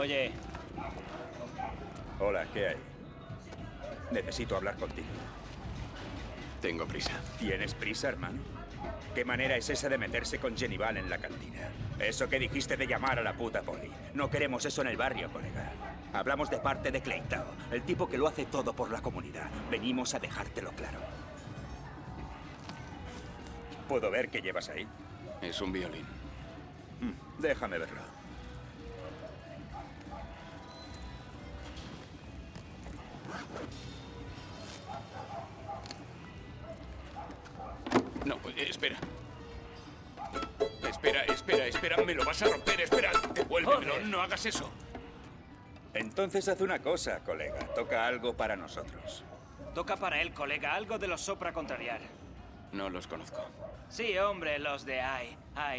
Oye, Hola, ¿qué hay? Necesito hablar contigo. Tengo prisa. ¿Tienes prisa, hermano? ¿Qué manera es esa de meterse con Genival en la cantina? Eso que dijiste de llamar a la puta poli. No queremos eso en el barrio, colega. Hablamos de parte de Cleitao, el tipo que lo hace todo por la comunidad. Venimos a dejártelo claro. ¿Puedo ver qué llevas ahí? Es un violín. Déjame verlo. No, espera. Espera. Me lo vas a romper. Espera. Devuélvemelo. Joder. No hagas eso. Entonces haz una cosa, colega. Toca algo para nosotros. toca para él, colega, algo de los Sopra Contrariar. No los conozco. Sí, hombre, los de ay,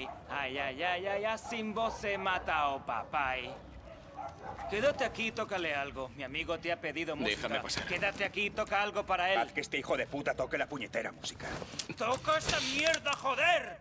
sin voz se mata o papay. Quédate aquí y tócale algo. Mi amigo te ha pedido música. Déjame pasar. Quédate aquí y toca algo para él. Haz que este hijo de puta toque la puñetera música. ¡Toca esa mierda, joder!